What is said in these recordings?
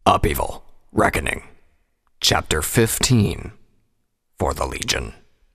Upheaval, Reckoning, Chapter 15, For the Legion.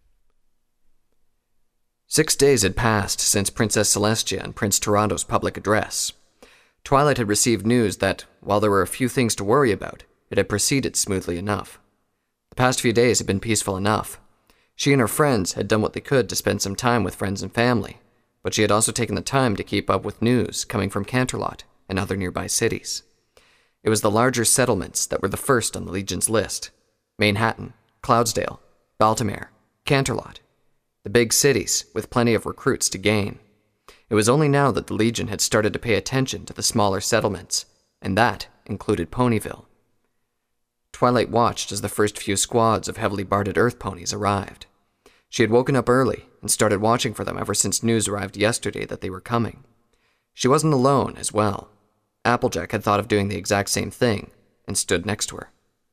6 days had passed since Princess Celestia and Prince Toronto's public address. Twilight had received news that, while there were a few things to worry about, it had proceeded smoothly enough. The past few days had been peaceful enough. She and her friends had done what they could to spend some time with friends and family, but she had also taken the time to keep up with news coming from Canterlot and other nearby cities. It was the larger settlements that were the first on the Legion's list: Manhattan, Cloudsdale, Baltimore, Canterlot. The big cities with plenty of recruits to gain. It was only now that the Legion had started to pay attention to the smaller settlements, and that included Ponyville. Twilight watched as the first few squads of heavily barded earth ponies arrived. She had woken up early and started watching for them ever since news arrived yesterday that they were coming. She wasn't alone as well. Applejack had thought of doing the exact same thing and stood next to her.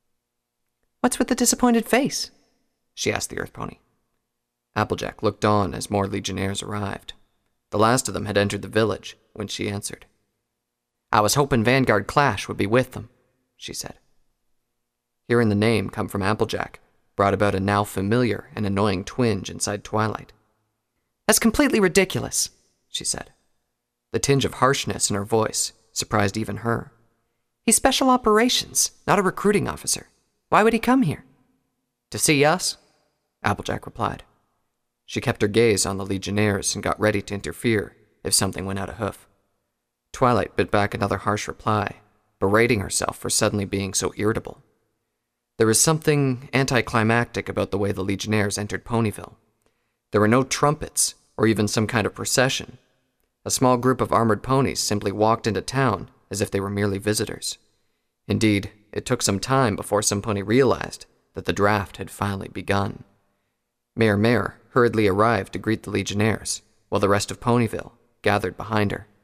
"What's with the disappointed face?" she asked the earth pony. Applejack looked on as more Legionnaires arrived. The last of them had entered the village when she answered. "I was hoping Vanguard Clash would be with them," she said. Hearing the name come from Applejack brought about a now familiar and annoying twinge inside Twilight. "That's completely ridiculous," she said. The tinge of harshness in her voice surprised even her. "He's special operations, not a recruiting officer. Why would he come here?" "To see us," Applejack replied. She kept her gaze on the Legionnaires and got ready to interfere if something went out of hoof. Twilight bit back another harsh reply, berating herself for suddenly being so irritable. There was something anticlimactic about the way the Legionnaires entered Ponyville. There were no trumpets or even some kind of procession. A small group of armored ponies simply walked into town as if they were merely visitors. Indeed, it took some time before some pony realized that the draft had finally begun. Mayor Mare hurriedly arrived to greet the Legionnaires, while the rest of Ponyville gathered behind her.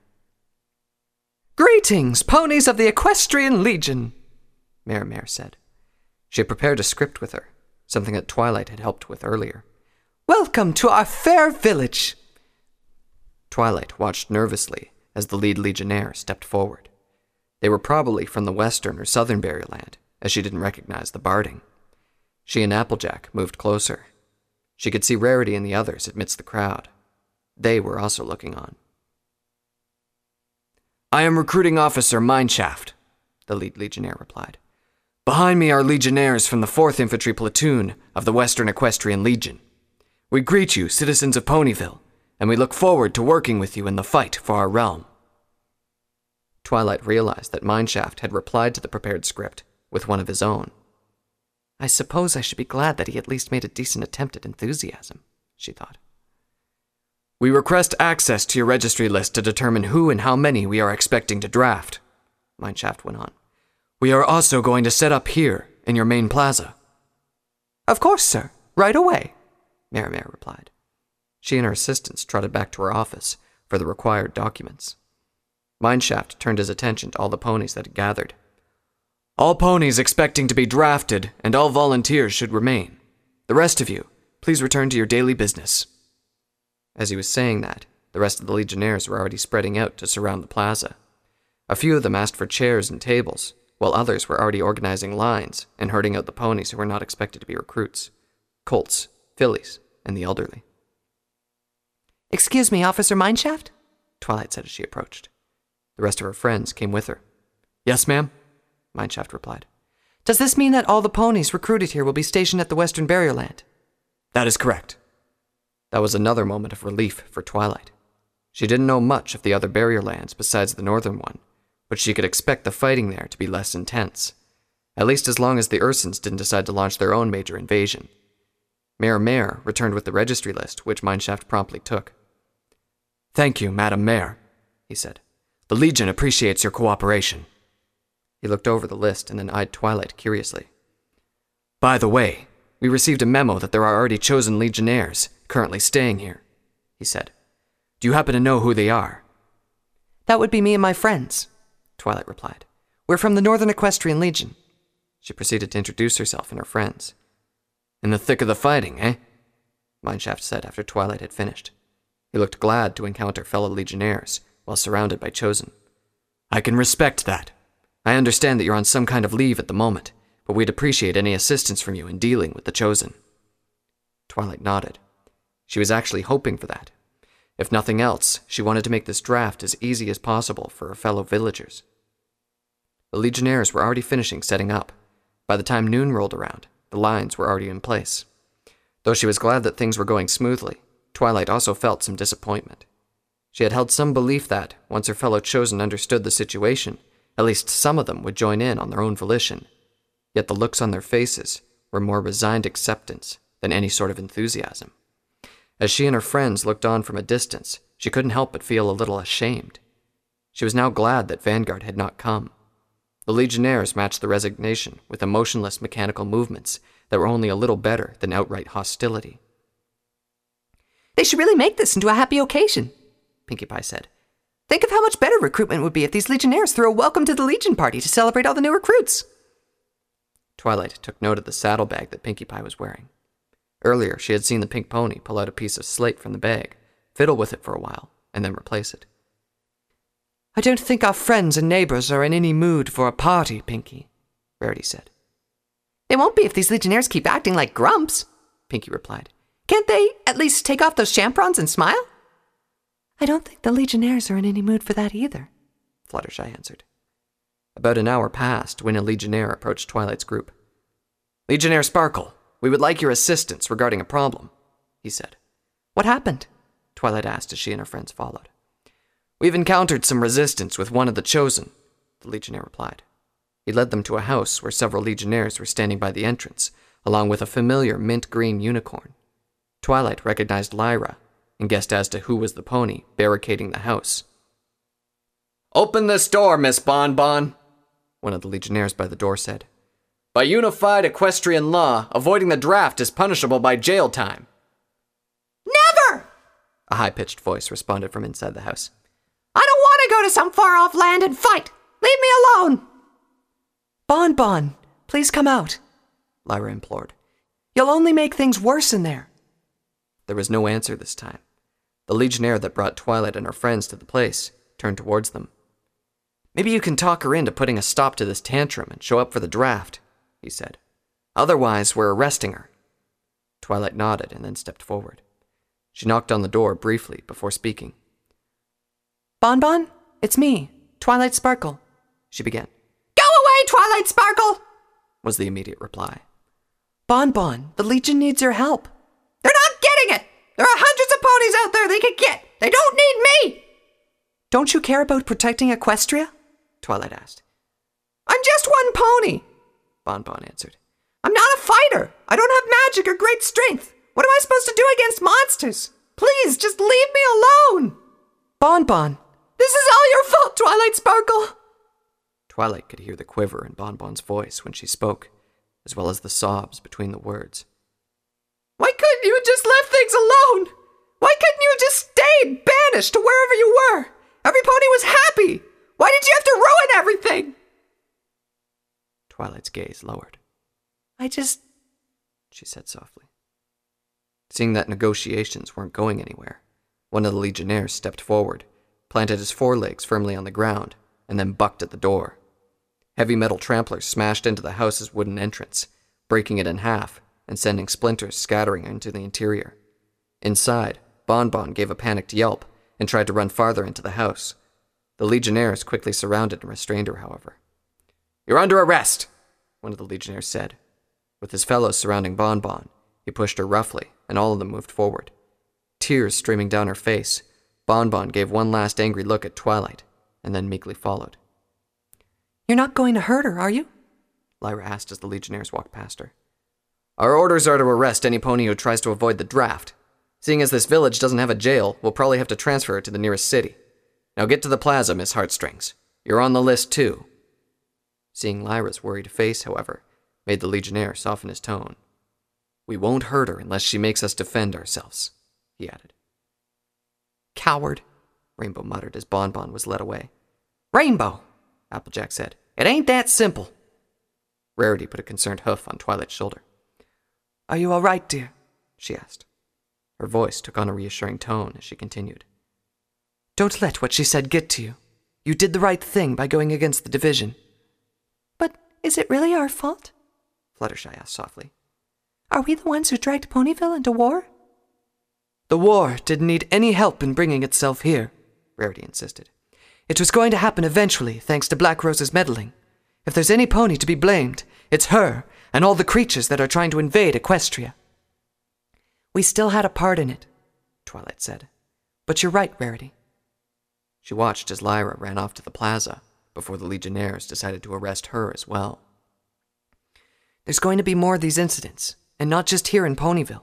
"Greetings, ponies of the Equestrian Legion," Mayor Mare said. She had prepared a script with her, something that Twilight had helped with earlier. "Welcome to our fair village." Twilight watched nervously as the lead Legionnaire stepped forward. They were probably from the western or southern Barrierland, as she didn't recognize the barding. She and Applejack moved closer. She could see Rarity and the others amidst the crowd. They were also looking on. "I am Recruiting Officer Mineshaft," the lead Legionnaire replied. "Behind me are Legionnaires from the 4th Infantry Platoon of the Western Equestrian Legion. We greet you, citizens of Ponyville, and we look forward to working with you in the fight for our realm." Twilight realized that Mineshaft had replied to the prepared script with one of his own. "I suppose I should be glad that he at least made a decent attempt at enthusiasm," she thought. "We request access to your registry list to determine who and how many we are expecting to draft," Mineshaft went on. "We are also going to set up here in your main plaza." "Of course, sir. Right away," Mayor Mare replied. She and her assistants trotted back to her office for the required documents. Mineshaft turned his attention to all the ponies that had gathered. "All ponies expecting to be drafted and all volunteers should remain. The rest of you, please return to your daily business." As he was saying that, the rest of the Legionnaires were already spreading out to surround the plaza. A few of them asked for chairs and tables, while others were already organizing lines and herding out the ponies who were not expected to be recruits: colts, fillies, and the elderly. "Excuse me, Officer Mineshaft?" Twilight said as she approached. The rest of her friends came with her. "Yes, ma'am," Mineshaft replied. "Does this mean that all the ponies recruited here will be stationed at the Western Barrierland?" "That is correct." That was another moment of relief for Twilight. She didn't know much of the other Barrierlands besides the northern one, but she could expect the fighting there to be less intense, at least as long as the Ursins didn't decide to launch their own major invasion. Mayor Mare returned with the registry list, which Mineshaft promptly took. "Thank you, Madam Mayor," he said. "The Legion appreciates your cooperation." He looked over the list and then eyed Twilight curiously. "By the way, we received a memo that there are already chosen Legionnaires currently staying here," he said. "Do you happen to know who they are?" "That would be me and my friends," Twilight replied. "We're from the Northern Equestrian Legion." She proceeded to introduce herself and her friends. "In the thick of the fighting, eh?" Mineshaft said after Twilight had finished. He looked glad to encounter fellow Legionnaires while surrounded by Chosen. "I can respect that. I understand that you're on some kind of leave at the moment, but we'd appreciate any assistance from you in dealing with the Chosen. Twilight nodded. She was actually hoping for that. If nothing else, she wanted to make this draft as easy as possible for her fellow villagers. The Legionnaires were already finishing setting up. By the time noon rolled around, the lines were already in place. Though she was glad that things were going smoothly, Twilight also felt some disappointment. She had held some belief that, once her fellow Chosen understood the situation, at least some of them would join in on their own volition. Yet the looks on their faces were more resigned acceptance than any sort of enthusiasm. As she and her friends looked on from a distance, she couldn't help but feel a little ashamed. She was now glad that Vanguard had not come. The Legionnaires matched the resignation with emotionless mechanical movements that were only a little better than outright hostility. They should really make this into a happy occasion, Pinkie Pie said. Think of how much better recruitment would be if these Legionnaires threw a welcome to the Legion party to celebrate all the new recruits. Twilight took note of the saddlebag that Pinkie Pie was wearing. Earlier, she had seen the pink pony pull out a piece of slate from the bag, fiddle with it for a while, and then replace it. I don't think our friends and neighbors are in any mood for a party, Pinkie, Rarity said. They won't be if these Legionnaires keep acting like grumps, Pinkie replied. Can't they at least take off those champrons and smile? I don't think the Legionnaires are in any mood for that either, Fluttershy answered. About an hour passed when a Legionnaire approached Twilight's group. Legionnaire Sparkle, we would like your assistance regarding a problem, he said. What happened? Twilight asked as she and her friends followed. We've encountered some resistance with one of the Chosen, the Legionnaire replied. He led them to a house where several Legionnaires were standing by the entrance, along with a familiar mint-green unicorn. Twilight recognized Lyra and guessed as to who was the pony barricading the house. Open this door, Miss Bonbon, one of the Legionnaires by the door said. By unified equestrian law, avoiding the draft is punishable by jail time. Never! A high-pitched voice responded from inside the house. I don't want to go to some far-off land and fight. Leave me alone. Bonbon, please come out, Lyra implored. You'll only make things worse in there. There was no answer this time. The Legionnaire that brought Twilight and her friends to the place turned towards them. Maybe you can talk her into putting a stop to this tantrum and show up for the draft, he said. Otherwise, we're arresting her. Twilight nodded and then stepped forward. She knocked on the door briefly before speaking. Bonbon, it's me, Twilight Sparkle, she began. Go away, Twilight Sparkle, was the immediate reply. Bonbon, the Legion needs your help. They're not getting it. There are hundreds of ponies out there they could get. They don't need me. Don't you care about protecting Equestria? Twilight asked. I'm just one pony, Bonbon answered. I'm not a fighter. I don't have magic or great strength. What am I supposed to do against monsters? Please, just leave me alone. Bonbon. This is all your fault, Twilight Sparkle. Twilight could hear the quiver in Bonbon's voice when she spoke, as well as the sobs between the words. Why couldn't you have just left things alone? Why couldn't you have just stayed banished to wherever you were? Every pony was happy. Why did you have to ruin everything? Twilight's gaze lowered. She said softly. Seeing that negotiations weren't going anywhere, one of the Legionnaires stepped forward, planted his forelegs firmly on the ground, and then bucked at the door. Heavy metal tramplers smashed into the house's wooden entrance, breaking it in half and sending splinters scattering into the interior. Inside, Bonbon gave a panicked yelp and tried to run farther into the house. The Legionnaires quickly surrounded and restrained her, however. You're under arrest, one of the Legionnaires said. With his fellows surrounding Bonbon, he pushed her roughly, and all of them moved forward. Tears streaming down her face, Bonbon gave one last angry look at Twilight, and then meekly followed. You're not going to hurt her, are you? Lyra asked as the Legionnaires walked past her. Our orders are to arrest any pony who tries to avoid the draft. Seeing as this village doesn't have a jail, we'll probably have to transfer her to the nearest city. Now get to the plaza, Miss Heartstrings. You're on the list, too. Seeing Lyra's worried face, however, made the Legionnaire soften his tone. We won't hurt her unless she makes us defend ourselves, he added. Coward, Rainbow muttered as Bonbon was led away. Rainbow, Applejack said. It ain't that simple. Rarity put a concerned hoof on Twilight's shoulder. Are you all right, dear? She asked. Her voice took on a reassuring tone as she continued. Don't let what she said get to you. You did the right thing by going against the division. is it really our fault? Fluttershy asked softly. Are we the ones who dragged Ponyville into war? The war didn't need any help in bringing itself here, Rarity insisted. It was going to happen eventually, thanks to Black Rose's meddling. If there's any pony to be blamed, it's her and all the creatures that are trying to invade Equestria. We still had a part in it, Twilight said. But you're right, Rarity. She watched as Lyra ran off to the plaza before the Legionnaires decided to arrest her as well. There's going to be more of these incidents, and not just here in Ponyville.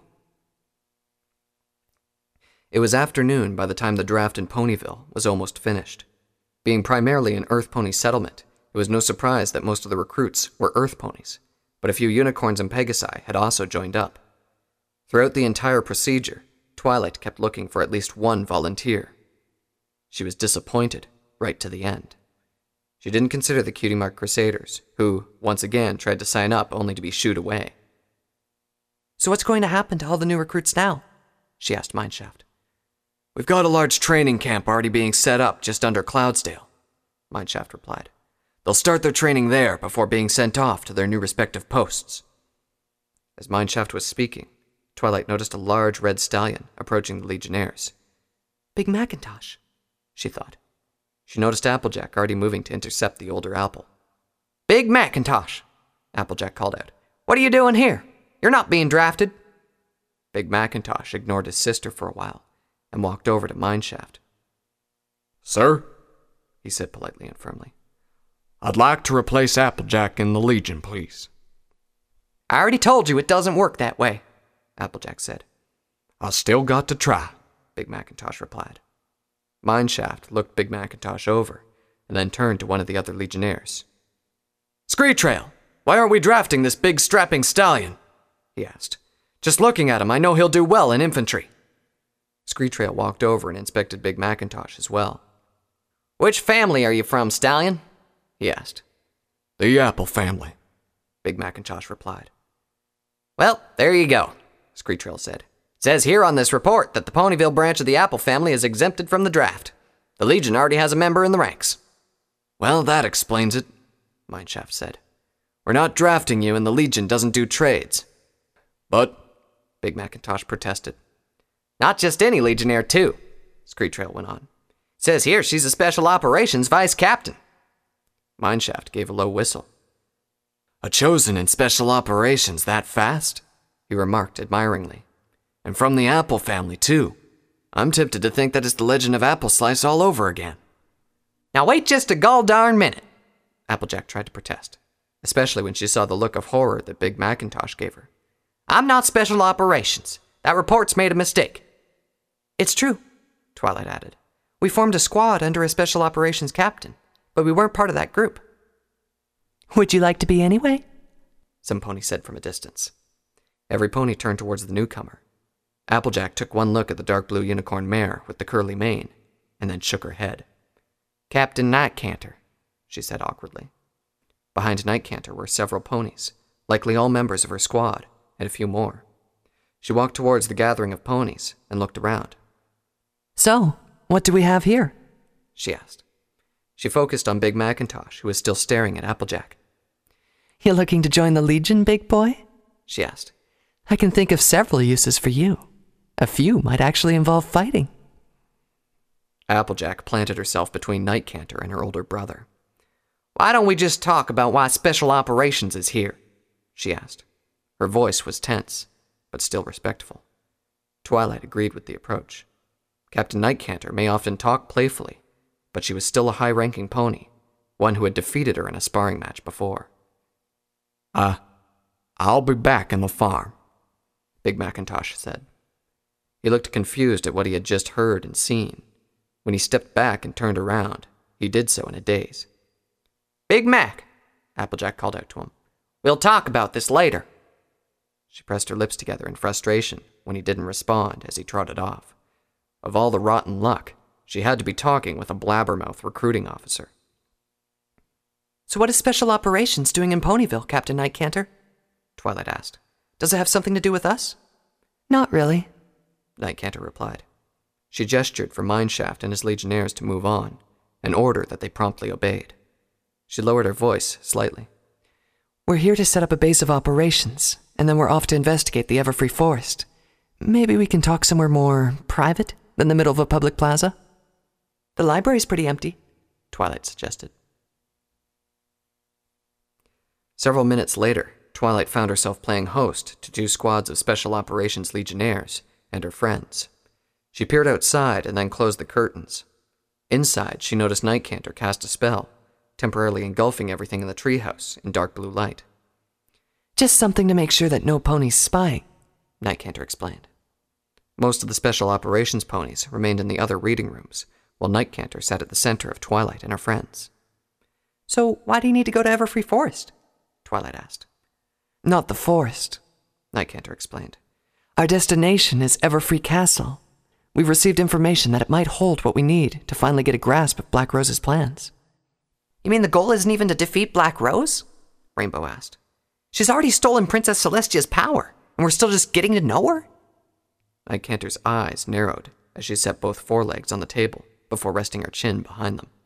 It was afternoon by the time the draft in Ponyville was almost finished. Being primarily an Earth Pony settlement, it was no surprise that most of the recruits were Earth Ponies, but a few unicorns and Pegasi had also joined up. Throughout the entire procedure, Twilight kept looking for at least one volunteer. She was disappointed right to the end. She didn't consider the Cutie Mark Crusaders, who, once again, tried to sign up only to be shooed away. So what's going to happen to all the new recruits now? She asked Mineshaft. We've got a large training camp already being set up just under Cloudsdale, Mineshaft replied. They'll start their training there before being sent off to their new respective posts. As Mineshaft was speaking, Twilight noticed a large red stallion approaching the Legionnaires. Big Macintosh, she thought. She noticed Applejack already moving to intercept the older Apple. Big Macintosh, Applejack called out. What are you doing here? You're not being drafted. Big Macintosh ignored his sister for a while and walked over to Mineshaft. Sir, he said politely and firmly. I'd like to replace Applejack in the Legion, please. I already told you it doesn't work that way, Applejack said. I still got to try, Big Macintosh replied. Mineshaft looked Big Macintosh over and then turned to one of the other Legionnaires. Screetrail, why aren't we drafting this big strapping stallion? He asked. Just looking at him, I know he'll do well in infantry. Screetrail walked over and inspected Big Macintosh as well. Which family are you from, Stallion? He asked. The Apple family, Big Macintosh replied. Well, there you go, Screetrail said. It says here on this report that the Ponyville branch of the Apple family is exempted from the draft. The Legion already has a member in the ranks. Well, that explains it, Mineshaft said. We're not drafting you and the Legion doesn't do trades. But, Big Macintosh protested. Not just any Legionnaire, too, Screetrail went on. It says here she's a Special Operations Vice Captain. Mineshaft gave a low whistle. A chosen in Special Operations that fast? He remarked admiringly. And from the Apple family, too. I'm tempted to think that it's the Legend of Apple Slice all over again. Now wait just a gall darn minute, Applejack tried to protest, especially when she saw the look of horror that Big Macintosh gave her. I'm not Special Operations. That report's made a mistake. It's true, Twilight added. We formed a squad under a Special Operations captain, but we weren't part of that group. Would you like to be anyway? Some pony said from a distance. Every pony turned towards the newcomer. Applejack took one look at the dark blue unicorn mare with the curly mane, and then shook her head. Captain Nightcanter, she said awkwardly. Behind Nightcanter were several ponies, likely all members of her squad, and a few more. She walked towards the gathering of ponies and looked around. So, what do we have here? She asked. She focused on Big Macintosh, who was still staring at Applejack. You looking to join the Legion, big boy? She asked. I can think of several uses for you. A few might actually involve fighting. Applejack planted herself between Nightcanter and her older brother. Why don't we just talk about why Special Operations is here? She asked. Her voice was tense, but still respectful. Twilight agreed with the approach. Captain Nightcanter may often talk playfully, but she was still a high-ranking pony, one who had defeated her in a sparring match before. I'll be back in the farm, Big Macintosh said. He looked confused at what he had just heard and seen. When he stepped back and turned around, he did so in a daze. Big Mac, Applejack called out to him. We'll talk about this later. She pressed her lips together in frustration when he didn't respond as he trotted off. Of all the rotten luck, she had to be talking with a blabbermouth recruiting officer. So what is Special Operations doing in Ponyville, Captain Nightcanter? Twilight asked. Does it have something to do with us? Not really, Nightcanter replied. She gestured for Mineshaft and his Legionnaires to move on, an order that they promptly obeyed. She lowered her voice slightly. We're here to set up a base of operations, and then we're off to investigate the Everfree Forest. Maybe we can talk somewhere more private than the middle of a public plaza? The library's pretty empty, Twilight suggested. Several minutes later, Twilight found herself playing host to 2 squads of Special Operations Legionnaires and her friends. She peered outside and then closed the curtains. Inside, she noticed Nightcanter cast a spell, temporarily engulfing everything in the treehouse in dark blue light. Just something to make sure that no ponies spy, Nightcanter explained. Most of the Special Operations ponies remained in the other reading rooms, while Nightcanter sat at the center of Twilight and her friends. So why do you need to go to Everfree Forest? Twilight asked. Not the forest, Nightcanter explained. Our destination is Everfree Castle. We've received information that it might hold what we need to finally get a grasp of Black Rose's plans. You mean the goal isn't even to defeat Black Rose? Rainbow asked. She's already stolen Princess Celestia's power, and we're still just getting to know her? Nightcanter's eyes narrowed as she set both forelegs on the table before resting her chin behind them.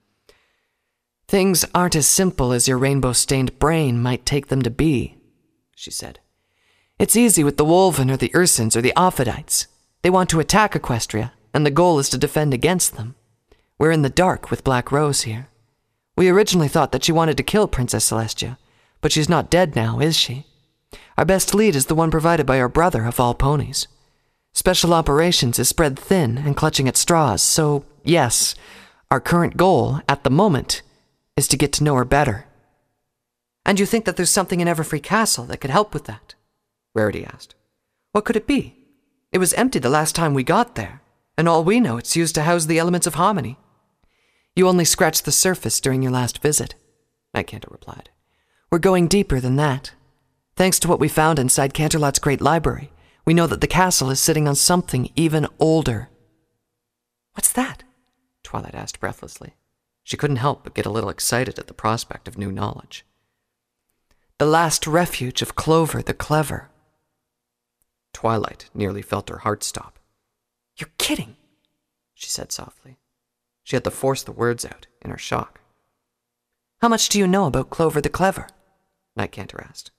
Things aren't as simple as your rainbow-stained brain might take them to be, she said. It's easy with the Wolven or the Ursins or the Ophidites. They want to attack Equestria, and the goal is to defend against them. We're in the dark with Black Rose here. We originally thought that she wanted to kill Princess Celestia, but she's not dead now, is she? Our best lead is the one provided by our brother of all ponies. Special Operations is spread thin and clutching at straws, so yes, our current goal, at the moment, is to get to know her better. And you think that there's something in Everfree Castle that could help with that? Rarity asked. What could it be? It was empty the last time we got there, and all we know it's used to house the elements of harmony. You only scratched the surface during your last visit, Nightcanter replied. We're going deeper than that. Thanks to what we found inside Canterlot's great library, we know that the castle is sitting on something even older. What's that? Twilight asked breathlessly. She couldn't help but get a little excited at the prospect of new knowledge. The last refuge of Clover the Clever. Twilight nearly felt her heart stop. You're kidding, she said softly. She had to force the words out in her shock. How much do you know about Clover the Clever? Nightcanter asked.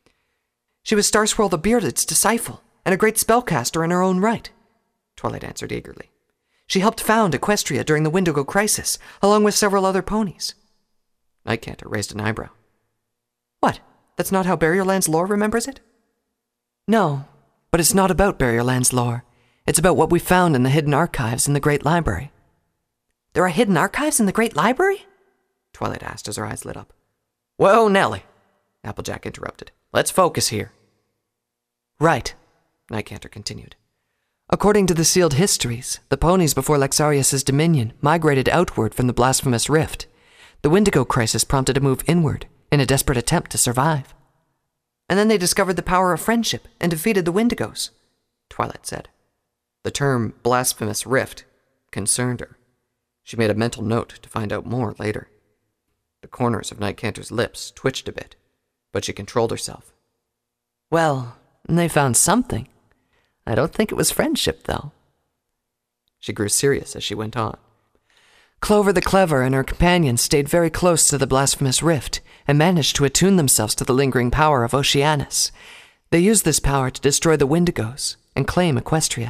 She was Starswirl the Bearded's disciple, and a great spellcaster in her own right, Twilight answered eagerly. She helped found Equestria during the Wendigo crisis, along with several other ponies. Nightcanter raised an eyebrow. What? That's not how Barrierland's lore remembers it? No, but it's not about Barrierland's lore. It's about what we found in the hidden archives in the Great Library. There are hidden archives in the Great Library? Twilight asked as her eyes lit up. Whoa, Nellie, Applejack interrupted. Let's focus here. Right, Nightcanter continued. According to the sealed histories, the ponies before Lexarius's dominion migrated outward from the blasphemous rift. The Wendigo crisis prompted a move inward in a desperate attempt to survive. And then they discovered the power of friendship and defeated the Wendigos, Twilight said. The term blasphemous rift concerned her. She made a mental note to find out more later. The corners of Nightcanter's lips twitched a bit, but she controlled herself. Well, they found something. I don't think it was friendship, though. She grew serious as she went on. Clover the Clever and her companions stayed very close to the blasphemous rift and managed to attune themselves to the lingering power of Oceanus. They used this power to destroy the Wendigos and claim Equestria.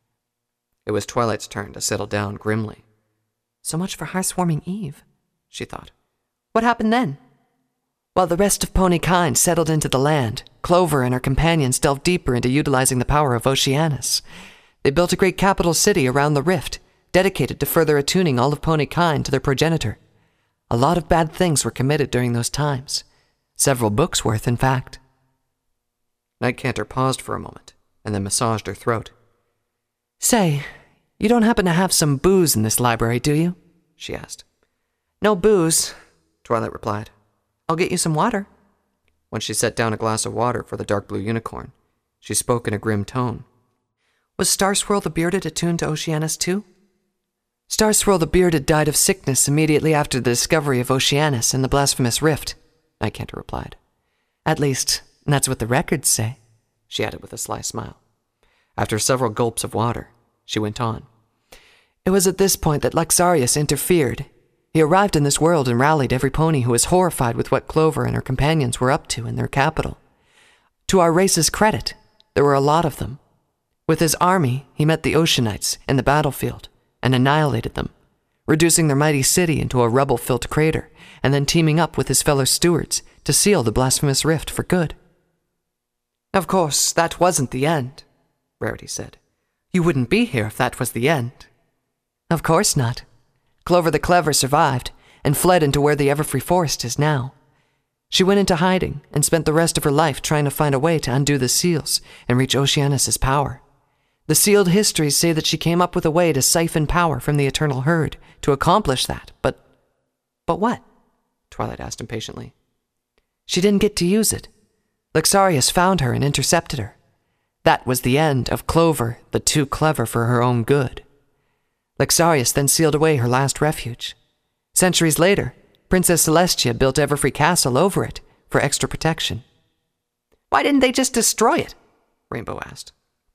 It was Twilight's turn to settle down grimly. So much for housewarming Eve, she thought. What happened then? While the rest of pony kind settled into the land, Clover and her companions delved deeper into utilizing the power of Oceanus. They built a great capital city around the rift, dedicated to further attuning all of pony kind to their progenitor. A lot of bad things were committed during those times. Several books worth, in fact. Nightcanter paused for a moment, and then massaged her throat. Say, you don't happen to have some booze in this library, do you? She asked. No booze, Twilight replied. I'll get you some water. When she set down a glass of water for the dark blue unicorn, she spoke in a grim tone. Was Starswirl the Bearded attuned to Oceanus too? Starswirl the Bearded died of sickness immediately after the discovery of Oceanus and the blasphemous rift, Nightcanter replied. At least, that's what the records say, she added with a sly smile. After several gulps of water, she went on. It was at this point that Lexarius interfered. He arrived in this world and rallied every pony who was horrified with what Clover and her companions were up to in their capital. To our race's credit, there were a lot of them. With his army, he met the Oceanites in the battlefield and annihilated them, reducing their mighty city into a rubble-filled crater, and then teaming up with his fellow stewards to seal the blasphemous rift for good. Of course, that wasn't the end, Rarity said. You wouldn't be here if that was the end. Of course not. Clover the Clever survived and fled into where the Everfree Forest is now. She went into hiding and spent the rest of her life trying to find a way to undo the seals and reach Oceanus' power. The sealed histories say that she came up with a way to siphon power from the Eternal Herd to accomplish that, but what? Twilight asked impatiently. She didn't get to use it. Lexarius found her and intercepted her. That was the end of Clover, the too clever for her own good. Lexarius then sealed away her last refuge. Centuries later, Princess Celestia built Everfree Castle over it for extra protection. Why didn't they just destroy it? Rainbow asked.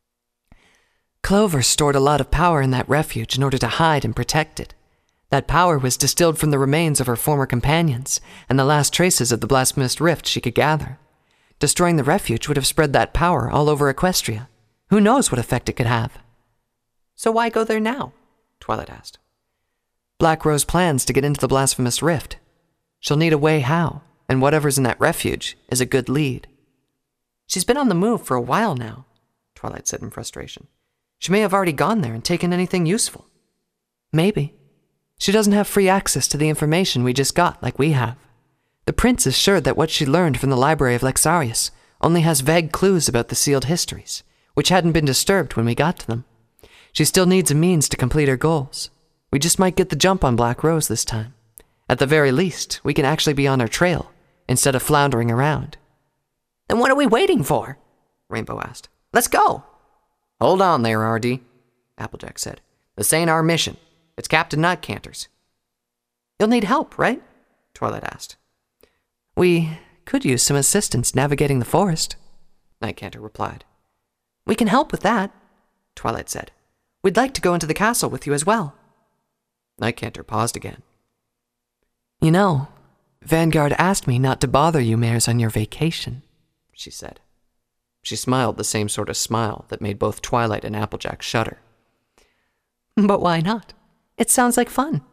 Clover stored a lot of power in that refuge in order to hide and protect it. That power was distilled from the remains of her former companions and the last traces of the blasphemous rift she could gather. Destroying the refuge would have spread that power all over Equestria. Who knows what effect it could have? So why go there now? Twilight asked. Black Rose plans to get into the blasphemous rift. She'll need a way how, and whatever's in that refuge is a good lead. She's been on the move for a while now, Twilight said in frustration. She may have already gone there and taken anything useful. Maybe. She doesn't have free access to the information we just got like we have. The prince is sure that what she learned from the library of Lexarius only has vague clues about the sealed histories, which hadn't been disturbed when we got to them. She still needs a means to complete her goals. We just might get the jump on Black Rose this time. At the very least, we can actually be on her trail, instead of floundering around. Then what are we waiting for? Rainbow asked. Let's go. Hold on there, RD, Applejack said. This ain't our mission. It's Captain Nightcanter's. You'll need help, right? Twilight asked. We could use some assistance navigating the forest, Nightcanter replied. We can help with that, Twilight said. We'd like to go into the castle with you as well. Nightcanter paused again. You know, Vanguard asked me not to bother you mares on your vacation, she said. She smiled the same sort of smile that made both Twilight and Applejack shudder. But why not? It sounds like fun.